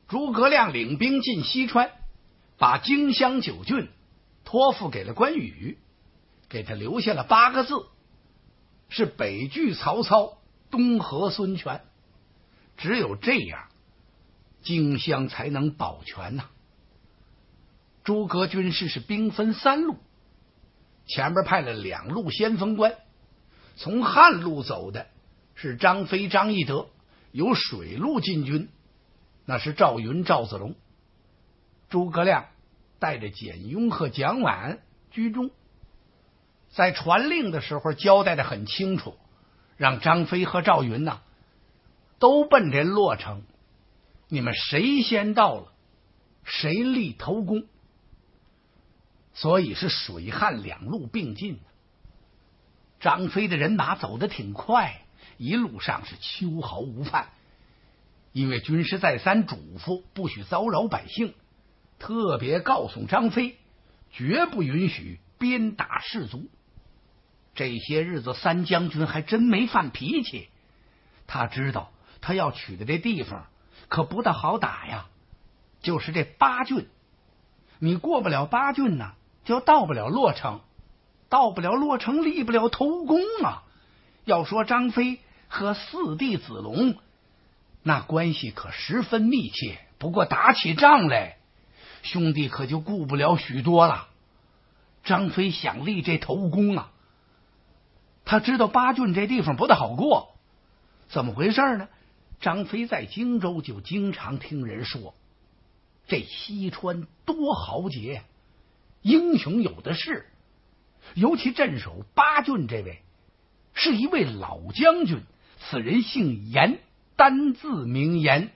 诸葛亮领兵进西川，把荆襄9郡托付给了关羽，给他留下了8个字，是北拒曹操，东和孙权。只有这样，荆襄才能保全呐。诸葛军师是兵分3路，前面派了2路先锋官，从汉路走的是张飞、张翼德，由水路进军，那是赵云、赵子龙。诸葛亮带着简雍和蒋琬居中，在传令的时候交代的很清楚，让张飞和赵云呐都奔这洛城，你们谁先到了，谁立头功。所以是水汉2路并进。张飞的人马走得挺快，一路上是秋毫无犯，因为军师再三嘱咐不许骚扰百姓，特别告诉张飞绝不允许鞭打士卒。这些日子三将军还真没犯脾气，他知道他要取的这地方可不大好打呀，就是这8郡，你过不了8郡呢，就到不了洛城，到不了洛城立不了头功啊。要说张飞和4弟子龙那关系可十分密切，不过打起仗来兄弟可就顾不了许多了。张飞想立这头功啊，他知道8郡这地方不大好过。怎么回事呢？张飞在荆州就经常听人说，这西川多豪杰，英雄有的是。尤其镇守8郡这位是一位老将军，此人姓严，单字名严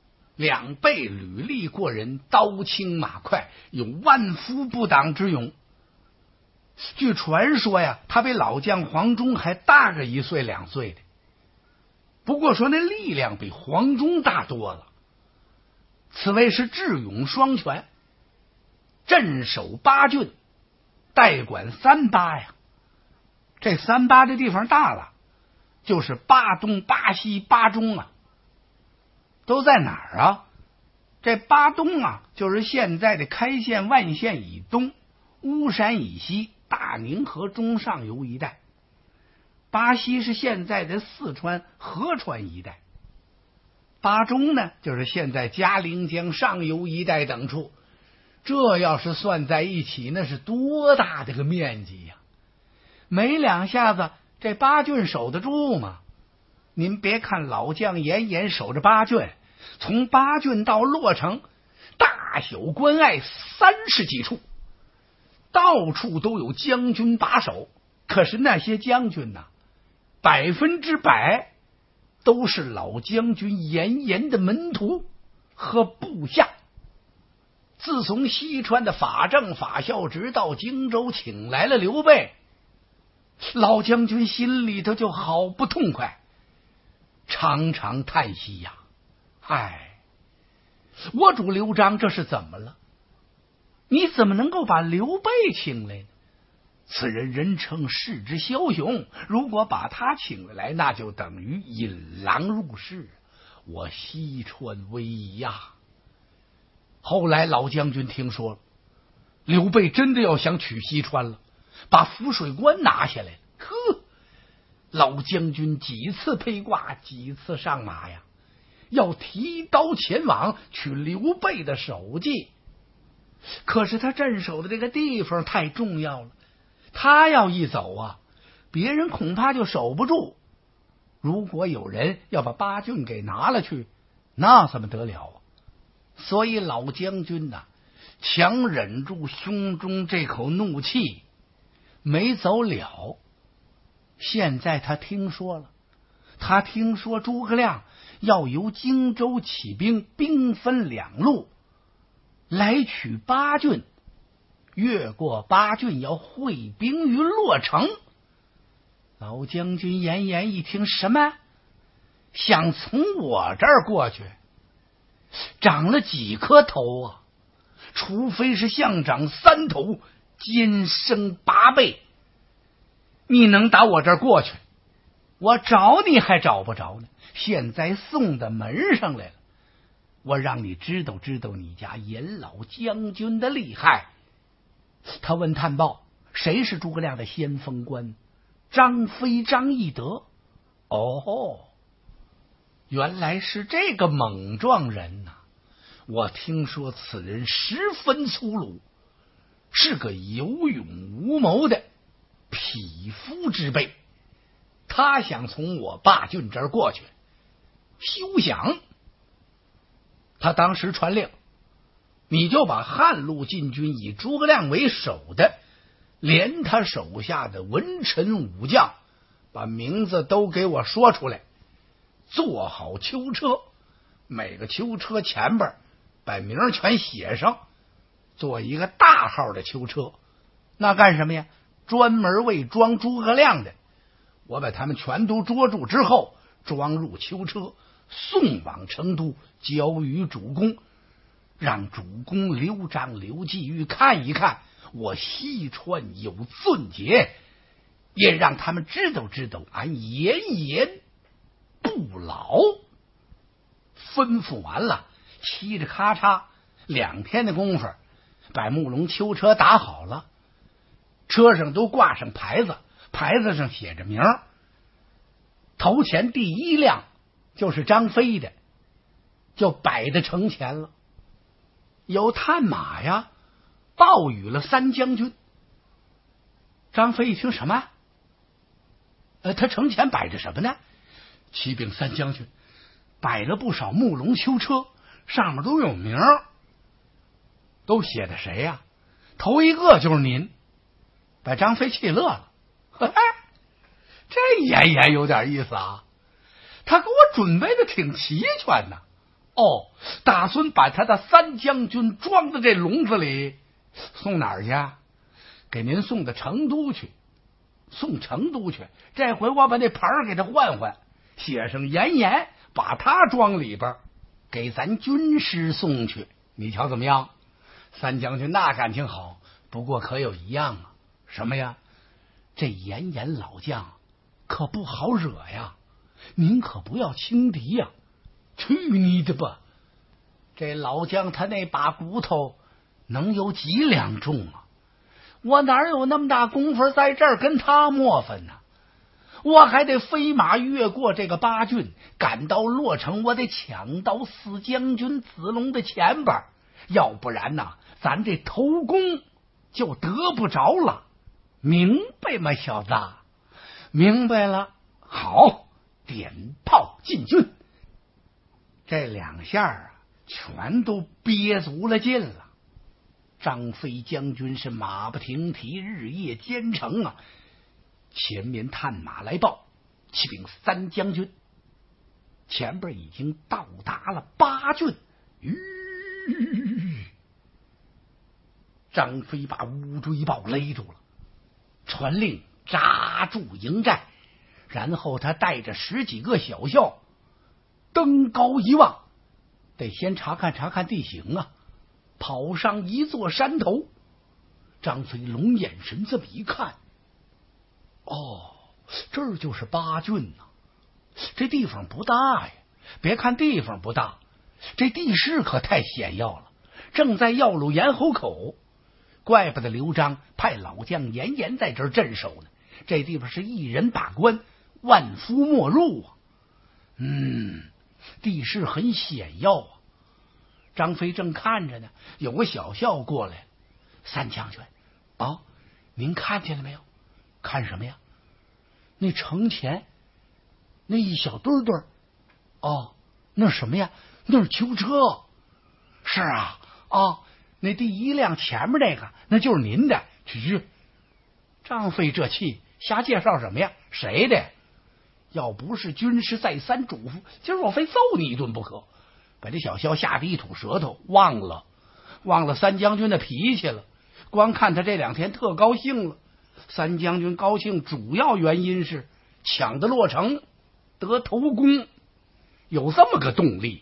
，2倍履历过人，刀轻马快，有万夫不挡之勇。据传说呀，他比老将黄忠还大个1岁2岁的，不过说那力量比黄忠大多了。此位是智勇双全，镇守8郡，代管3巴呀。这3巴这地方大了，就是巴东、巴西、巴中啊。都在哪儿啊？这巴东啊，就是现在的开县、万县以东，巫山以西，大宁河中上游一带。巴西是现在的四川、合川一带。巴中呢，就是现在嘉陵江上游一带等处。这要是算在一起，那是多大的个面积呀！没2下子，这8郡守得住吗？您别看老将严守着8郡，从8郡到洛城，大小关隘30几处，到处都有将军把守。可是那些将军呐，100%都是老将军严的门徒和部下。自从西川的法正法孝直到荆州请来了刘备，老将军心里头就好不痛快，常常叹息呀，唉，我主刘璋这是怎么了？你怎么能够把刘备请来呢？此人人称世之枭雄，如果把他请来，那就等于引狼入室，我西川危矣呀。后来老将军听说了，刘备真的要想取西川了，把涪水关拿下来了。呵，老将军几次披挂，几次上马呀，要提刀前往取刘备的首级。可是他镇守的这个地方太重要了，他要一走啊，别人恐怕就守不住。如果有人要把8郡给拿了去，那怎么得了啊？所以老将军呐，强忍住胸中这口怒气，没走了。现在他听说了，他听说诸葛亮要由荆州起兵，兵分2路来取8郡，越过8郡要会兵于洛城。老将军严一听，什么？想从我这儿过去？长了几颗头啊？除非是像长3头，尖生8倍，你能打我这儿过去？我找你还找不着呢，现在送到门上来了。 我让你知道知道你家严老将军的厉害。他问探报，谁是诸葛亮的先锋官？张飞张翼德。哦，原来是这个猛撞人呐！我听说此人十分粗鲁，是个有勇无谋的匹夫之辈。他想从我霸郡这儿过去，休想！他当时传令，你就把汉路禁军以诸葛亮为首的，连他手下的文臣武将，把名字都给我说出来，做好囚车，每个囚车前边把名全写上，做一个大号的囚车。那干什么呀？专门为装诸葛亮的。我把他们全都捉住之后，装入囚车，送往成都，交于主公，让主公刘璋、刘季玉看一看我西川有俊杰，也让他们知道知道俺严严不老。吩咐完了，嘁哩咔嚓2天的功夫，把木龙囚车打好了，车上都挂上牌子，牌子上写着名儿。头前第一辆就是张飞的，就摆在城前了。有探马呀，报与了三将军。张飞一听什么？他城前摆着什么呢？启禀三将军，摆了不少木龙囚车，上面都有名儿，都写的谁呀？头一个就是您。把张飞气乐了，这严严有点意思啊，他给我准备的挺齐全的。哦，打算把他的三将军装在这笼子里，送哪儿去？给您送到成都去。送成都去，这回我把那牌给他换换，写上严严，把他装里边，给咱军师送去。你瞧怎么样？三将军那感情好，不过可有一样啊。什么呀？这严严老将可不好惹呀，您可不要轻敌呀。去你的吧！这老将他那把骨头能有几两重啊？我哪有那么大功夫在这儿跟他磨分呢？我还得飞马越过这个巴郡，赶到洛城，我得抢到四将军子龙的前边，要不然呐，咱这头功就得不着了。明白吗，小子？明白了。好，点炮进军。这2下啊，全都憋足了劲了。张飞将军是马不停蹄，日夜兼程啊。前面探马来报，启禀三将军，前边已经到达了巴郡。张飞把乌骓豹勒住了，传令扎住营寨，然后他带着10几个小校登高一望，得先查看查看地形啊。跑上一座山头，张飞龙眼神这么一看，哦，这儿就是巴郡呐。这地方不大呀，别看地方不大，这地势可太险要了，正在要路咽喉口。怪不得刘璋派老将严严在这儿镇守呢。这地方是一人把关，万夫莫入啊。地势很险要啊。张飞正看着呢，有个小校过来，三将军啊，您看见了没有？看什么呀？那城前那一小堆堆，哦，那什么呀？那是囚车。是啊，那第一辆前面那个，那就是您的。去，张飞这气，瞎介绍什么呀？谁的？要不是军师再三嘱咐，今儿我非揍你一顿不可。把这小校吓得一吐舌头，忘了三将军的脾气了。光看他这2天特高兴了。三将军高兴主要原因是抢得洛城，得头功，有这么个动力。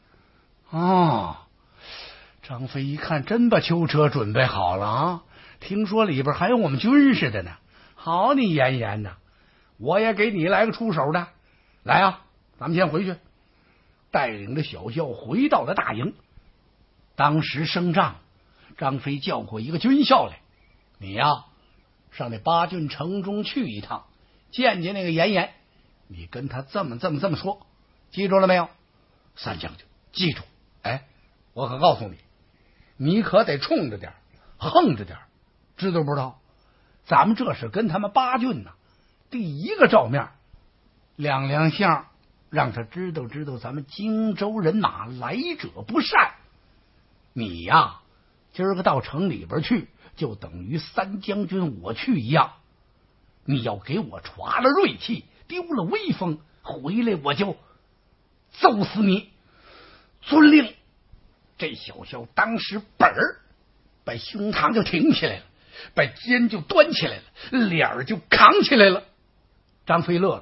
张飞一看，真把囚车准备好了啊！听说里边还有我们军师的呢。好你严严呐，我也给你来个出手的。来啊，咱们先回去。 带领着小校回到了大营。当时升帐，张飞叫过一个军校来，你呀，上那八郡城中去一趟，见见那个严颜，你跟他这么说，记住了没有？三将军记住。哎，我可告诉你，你可得冲着点，横着点，知道不知道？咱们这是跟他们八郡呢第一个照面，两相，让他知道咱们荆州人马来者不善。你呀，今儿个到城里边去，就等于三将军我去一样。你要给我耍了锐气，丢了威风，回来我就揍死你。遵令。这小校当时本儿把胸膛就挺起来了，把肩就端起来了，脸儿就扛起来了。张飞乐了，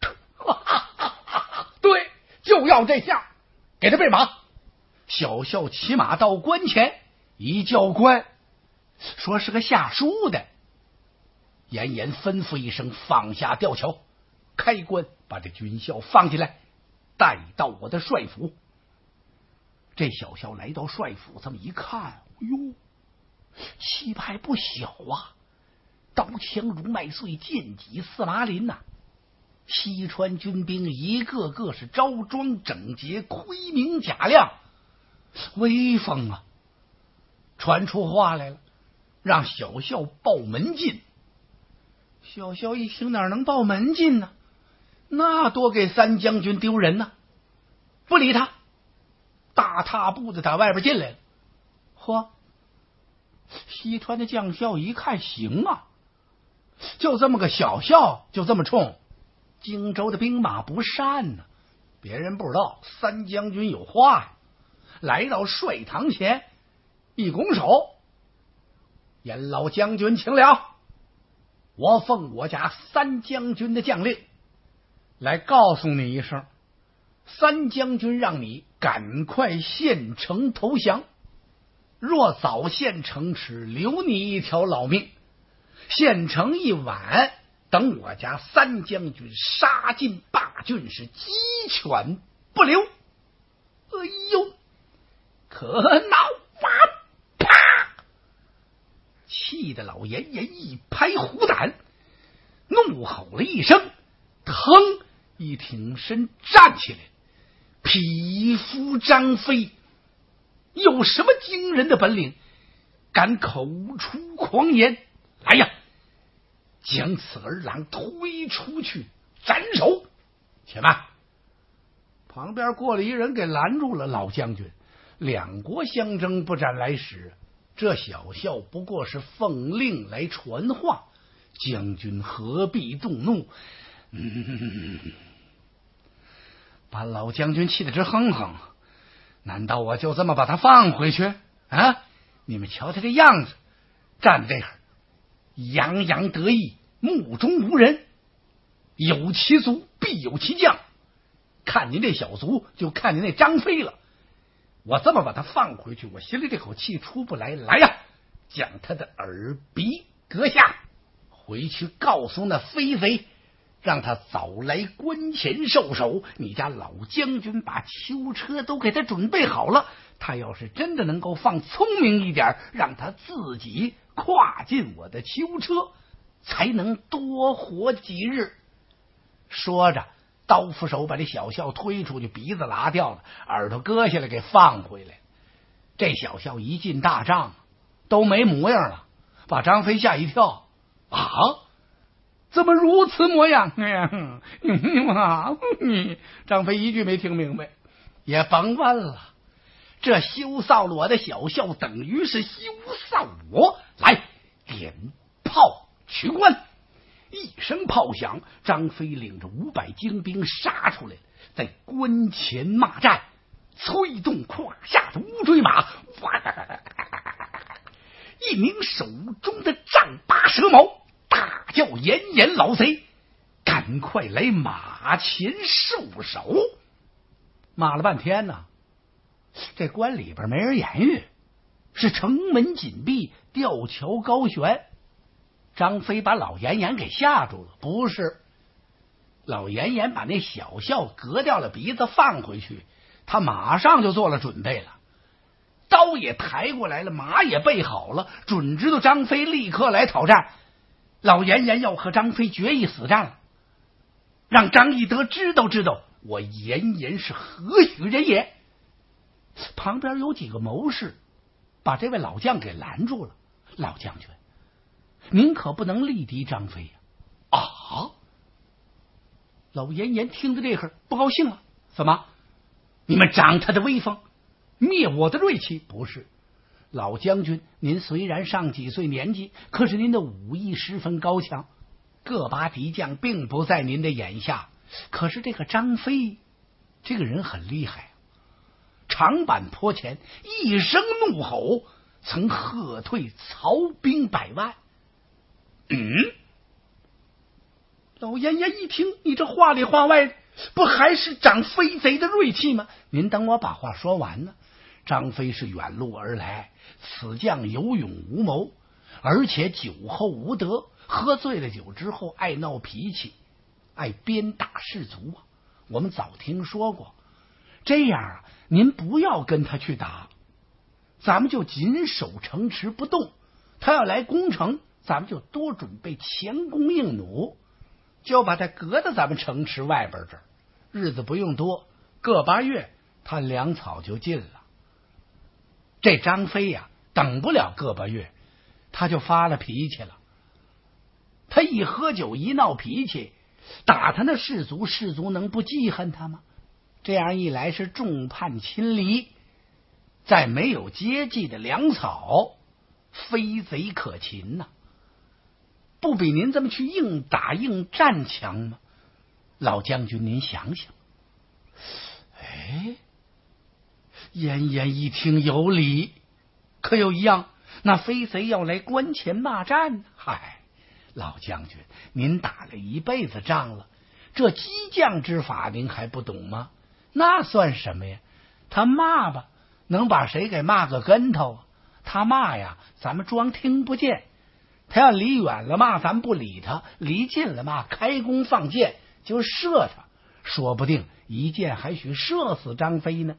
对，就要这下，给他备马。小校骑马到关前，一教官，说是个下书的。严颜吩咐一声，放下吊桥，开关，把这军校放进来，带到我的帅府。这小校来到帅府，这么一看，哟，气派不小啊！刀枪如麦穗，剑戟似麻林呐。西川军兵一个个是招装整洁，盔明甲亮，威风啊！传出话来了，让小校报门进。小校一听，哪能报门进呢？那多给三将军丢人呢！不理他，大踏步子打外边进来了。嚯！西川的将校一看，行啊，就这么个小校，就这么冲，荆州的兵马不善呢。别人不知道，三将军有话呀。来到帅堂前，一拱手：“严老将军，请了。我奉我家三将军的将令，来告诉你一声，三将军让你赶快献城投降。若早献城池，留你一条老命；献城一晚，等我家三将军杀进八郡，是鸡犬不留。”哎呦，可恼啊！啪！气得老严颜一拍虎胆，怒吼了一声，腾一挺身站起来。匹夫张飞有什么惊人的本领，敢口出狂言？来呀，将此儿郎推出去斩首！且慢！旁边过来一人给拦住了。老将军，两国相争，不斩来使，这小校不过是奉令来传话，将军何必动怒？把老将军气得直哼哼。难道我就这么把他放回去啊？你们瞧他这样子，站在这儿洋洋得意，目中无人。有其族必有其将，看您这小卒，就看您那张飞了。我这么把他放回去，我心里这口气出不来。来呀，将他的耳鼻割下，回去告诉那飞贼，让他早来关前受首。你家老将军把囚车都给他准备好了，他要是真的能够放聪明一点，让他自己跨进我的囚车，才能多活几日。说着，刀斧手把这小校推出去，鼻子拉掉了，耳朵割下来给放回来。这小校一进大帐都没模样了，把张飞吓一跳。啊，怎么如此模样？张飞一句没听明白。也甭问了，这羞臊了我的小校，等于是羞臊我。来，点炮取关。一声炮响，张飞领着500精兵杀出来，在关前骂战，催动胯下的乌骓马，一鸣手中的丈八蛇矛，大叫：“严颜老贼，赶快来马前受首！”骂了半天呢，这关里边没人言语，是城门紧闭，吊桥高悬。张飞把老严颜给吓住了，不是，老严颜把那小校割掉了鼻子放回去， 他马上就做了准备了，刀也抬过来了，马也备好了，准知道张飞立刻来讨战。老严严要和张飞决一死战了，让张翼德知道我严严是何许人也。旁边有几个谋士把这位老将给拦住了。老将军，您可不能力敌张飞呀！啊！老严严听到这会儿不高兴了，怎么？你们长他的威风，灭我的锐气？不是，老将军，您虽然上几岁年纪，可是您的武艺十分高强，各拔敌将并不在您的眼下。可是这个张飞这个人很厉害，长坂坡前一声怒吼，曾喝退曹兵100万。老严严一听，你这话里话外不还是长飞贼的锐气吗？您等我把话说完呢。张飞是远路而来，此将有勇无谋，而且酒后无德，喝醉了酒之后爱闹脾气，爱鞭打士卒啊。我们早听说过，这样啊，您不要跟他去打，咱们就紧守城池不动。他要来攻城，咱们就多准备强弓硬弩，就把他隔到咱们城池外边这儿。日子不用多，个把月，他粮草就进了。这张飞呀，等不了个把月，他就发了脾气了。他一喝酒一闹脾气，打他那士卒，士卒能不记恨他吗？这样一来是众叛亲离，再没有接济的粮草，飞贼可擒呐，不比您这么去硬打硬战强吗？老将军您想想。严严一听有理，可有一样，那飞贼要来关前骂战。嗨，老将军，您打了一辈子仗了，这激将之法您还不懂吗？那算什么呀？他骂吧，能把谁给骂个跟头啊？他骂呀，咱们装听不见。他要离远了骂，咱不理他；离近了骂，开弓放箭就射他，说不定一箭还许射死张飞呢。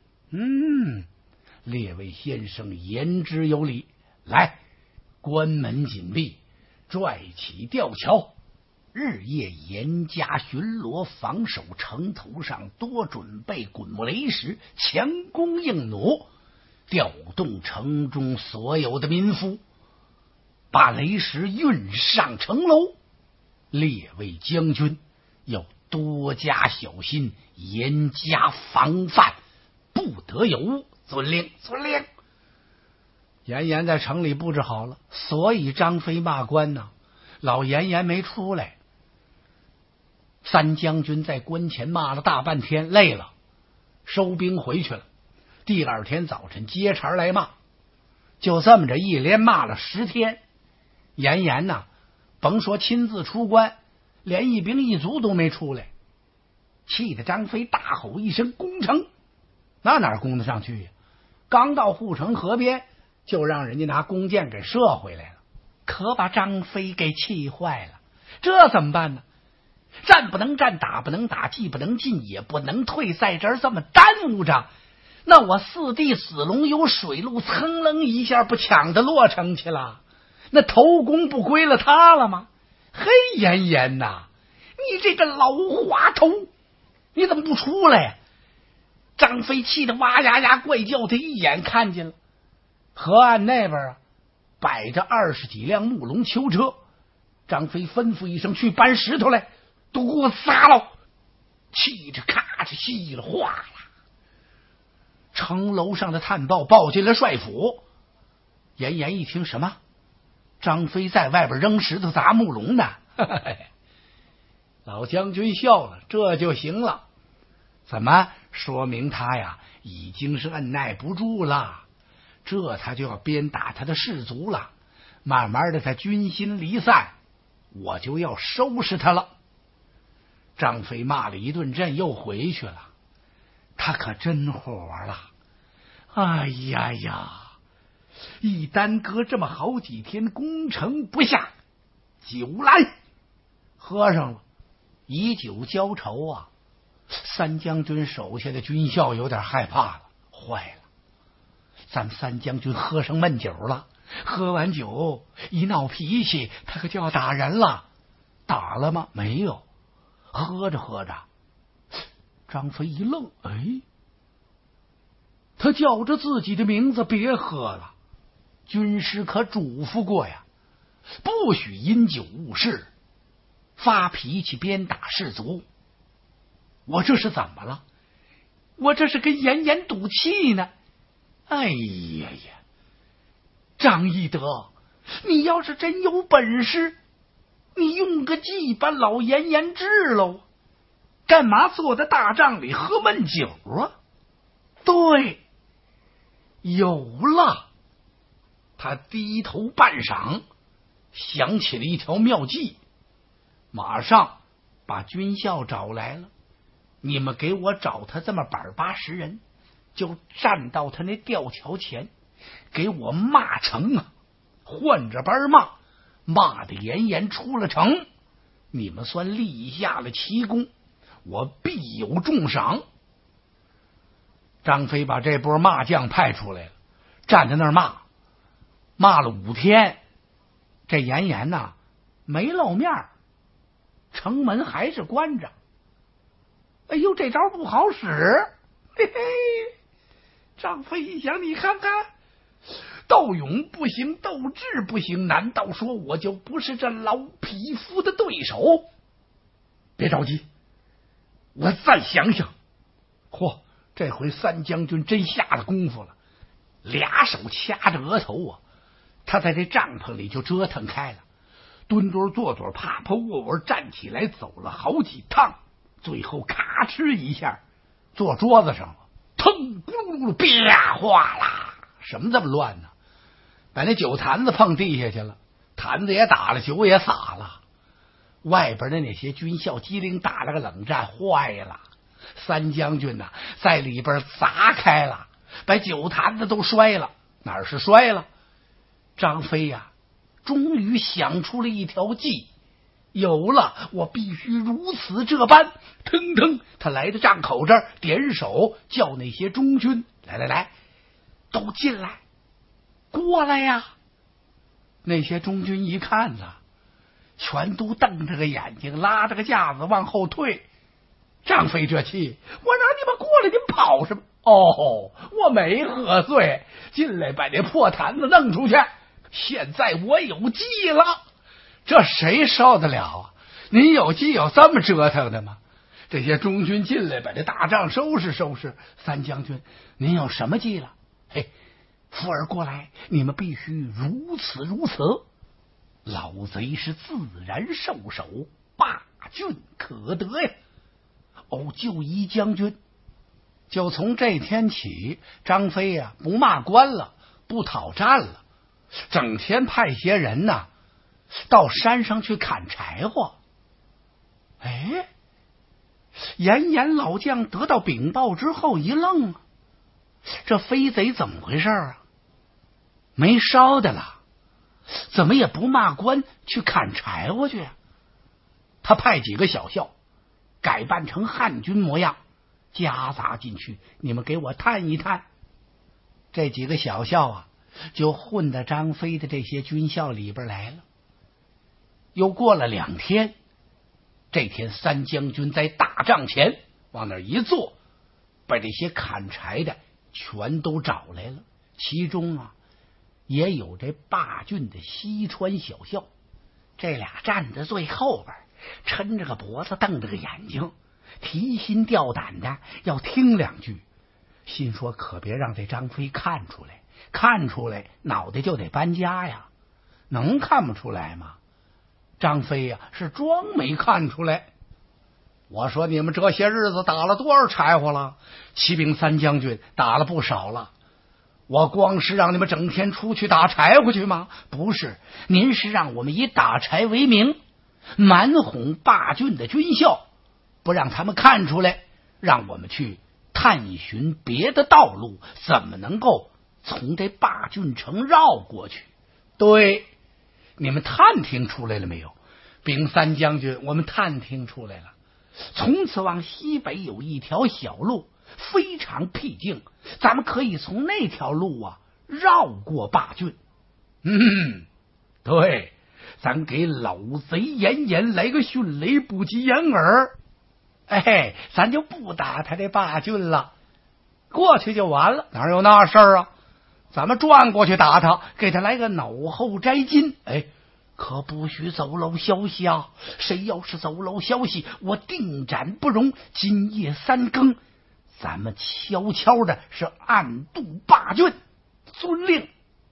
列位先生言之有理。来，关门紧闭，拽起吊桥，日夜严加巡逻，防守城头上，多准备滚木雷石，强弓硬弩，调动城中所有的民夫，把雷石运上城楼。列位将军要多加小心，严加防范，不得有误。遵令，遵令。严严在城里布置好了，所以张飞骂关呢，老严严没出来。三将军在关前骂了大半天，累了，收兵回去了。第二天早晨接茬来骂，就这么着一连骂了10天。严严呐，甭说亲自出关，连一兵一卒都没出来，气得张飞大吼一声攻城。那哪攻得上去呀？刚到护城河边，就让人家拿弓箭给射回来了，可把张飞给气坏了。这怎么办呢？战不能战，打不能打，既不能进也不能退，在这儿这么耽误着，那我四弟死龙有水路，噌楞一下不抢着落城去了，那头功不归了他了吗？嘿，严严呐，你这个老滑头，你怎么不出来呀？张飞气得哇呀呀怪叫，他一眼看见了河岸那边啊，摆着20几辆木龙囚车。张飞吩咐一声，去搬石头来，都给我撒了。气着咔着稀了哗啦，城楼上的探报报进了帅府。严严一听，什么？张飞在外边扔石头砸木龙呢？老将军笑了，这就行了。怎么？说明他呀已经是按耐不住了，这他就要鞭打他的士卒了。慢慢的他军心离散，我就要收拾他了。张飞骂了一顿阵又回去了，他可真火了。哎呀呀，一耽搁这么好几天，攻城不下，酒来喝上了，以酒浇愁啊。 三将军手下的军校有点害怕了，坏了，咱们三将军喝上闷酒了，喝完酒一闹脾气，他可就要打人了。打了吗？没有。喝着喝着，张飞一愣，哎，他叫着自己的名字，别喝了。军师可嘱咐过呀，不许因酒误事，发脾气鞭打士卒。我这是怎么了？我这是跟严严赌气呢。哎呀呀，张翼德，你要是真有本事，你用个计把老严严治喽，干嘛坐在大帐里喝闷酒啊？对，有了。他低头半晌，想起了一条妙计，马上把军校找来了。你们给我找他这么板80人，就站到他那吊桥前，给我骂成啊，换着班骂，骂的严严出了城，你们算立下了奇功，我必有重赏。张飞把这波骂将派出来了，站在那儿骂了5天，这严严呐没露面，城门还是关着。哎呦，这招不好使，嘿嘿！张飞一想，你看看，斗勇不行，斗智不行，难道说我就不是这老匹夫的对手？别着急，我再想想。嚯，这回三将军真下了功夫了，俩手掐着额头啊，他在这帐篷里就折腾开了，蹲蹲坐坐，趴趴卧卧，站起来走了好几趟，最后咔哧一下坐桌子上了，腾咕噜啪哗啦，什么这么乱呢？把那酒坛子碰地下去了，坛子也打了，酒也洒了。外边的那些军校机灵打了个冷战，坏了。三将军呐，在里边砸开了，把酒坛子都摔了。哪儿是摔了？张飞呀，终于想出了一条计，有了，我必须如此这般。腾腾，他来到帐口这儿，点手叫那些中军来，都进来，过来呀！那些中军一看呐，全都瞪着个眼睛，拉着个架子往后退。张飞这气，我让你们过来，你们跑什么？哦，我没喝醉，进来把这破坛子弄出去。现在我有计了，这谁受得了啊？您有计有这么折腾的吗？这些中军进来把这大帐收拾收拾。三将军，您有什么计了？嘿，福儿过来，你们必须如此如此。老贼是自然受手，霸郡可得呀。哦，就一将军。就从这天起，张飞呀，不骂官了，不讨战了，整天派些人呐到山上去砍柴火。哎，严严老将得到禀报之后一愣啊，这飞贼怎么回事啊？没烧的了，怎么也不骂官去砍柴火去？他派几个小校改扮成汉军模样，夹杂进去，你们给我探一探。这几个小校啊，就混到张飞的这些军校里边来了。又过了2天，这天三将军在大帐前往那儿一坐，把这些砍柴的全都找来了，其中啊也有这霸郡的西川小校。这俩站在最后边，抻着个脖子，瞪着个眼睛，提心吊胆的要听2句，心说可别让这张飞看出来，看出来脑袋就得搬家呀。能看不出来吗？张飞呀，是装没看出来。我说你们这些日子打了多少柴火了？启禀三将军，打了不少了。我光是让你们整天出去打柴火去吗？不是，您是让我们以打柴为名，蛮哄霸郡的军校，不让他们看出来，让我们去探寻别的道路，怎么能够从这霸郡城绕过去？对，你们探听出来了没有？禀三将军，我们探听出来了。 从此往西北有一条小路，非常僻静，咱们可以从那条路绕过霸郡。 对，咱给老贼严严来个迅雷不及掩耳， 咱就不打他这霸郡了，过去就完了。 哪有那事儿啊？ 咱们转过去打他，给他来个脑后摘金。可不许走漏消息啊！谁要是走漏消息，我定斩不容。今夜3更，咱们悄悄的是暗渡霸郡。遵令。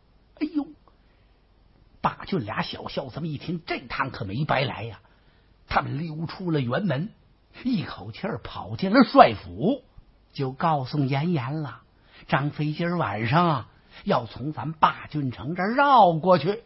霸郡俩小校子们一听，这趟可没白来呀！他们溜出了辕门，一口气儿跑进了帅府，就告诉严严了：张飞今儿晚上要从咱霸郡城这儿绕过去。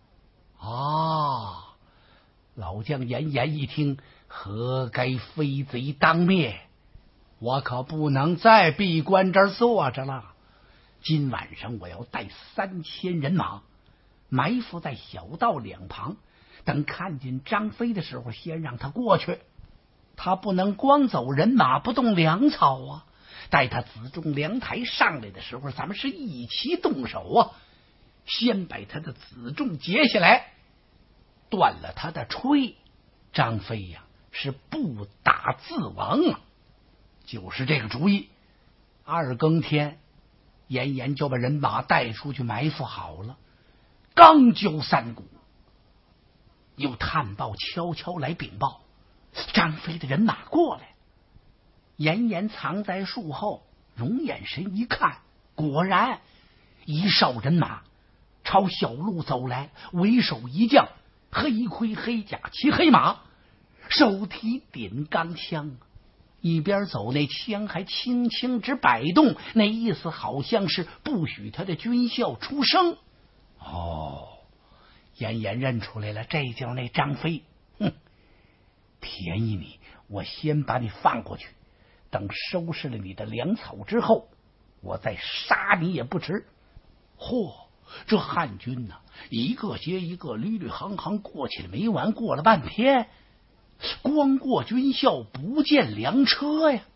老将严严一听，何该飞贼当灭，我可不能再闭关这儿坐着了。今晚上我要带3000人马，埋伏在小道两旁，等看见张飞的时候，先让他过去。他不能光走人马不动粮草啊！待他子重粮台上来的时候，咱们是一起动手先把他的子重截下来，断了他的吹，张飞是不打自亡就是这个主意。2更天，严严就把人马带出去埋伏好了。刚交3鼓，有探报悄悄来禀报，张飞的人马过来。严严藏在树后，用眼神一看，果然一哨人马朝小路走来，为首一将，黑盔黑甲骑黑马，手提点钢枪，一边走那枪还轻轻直摆动，那意思好像是不许他的军校出声。严严认出来了，这就是那张飞。便宜你，我先把你放过去，等收拾了你的粮草之后，我再杀你也不迟。这汉军一个接一个，屡屡行行过去了没完，过了半天，光过军校不见粮车呀。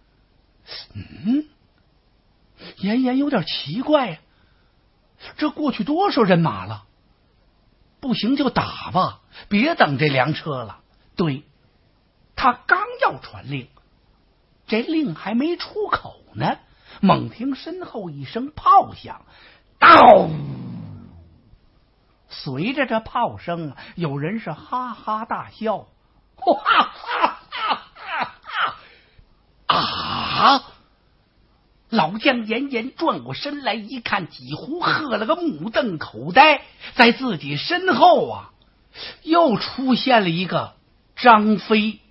严严有点奇怪呀，这过去多少人马了？不行就打吧，别等这粮车了。对，他刚要传令，这令还没出口呢，猛听身后一声炮响，到！随着这炮声，有人是哈哈大笑。老将严严转过身来一看，几乎喝了个目瞪口呆，在自己身后又出现了一个张飞。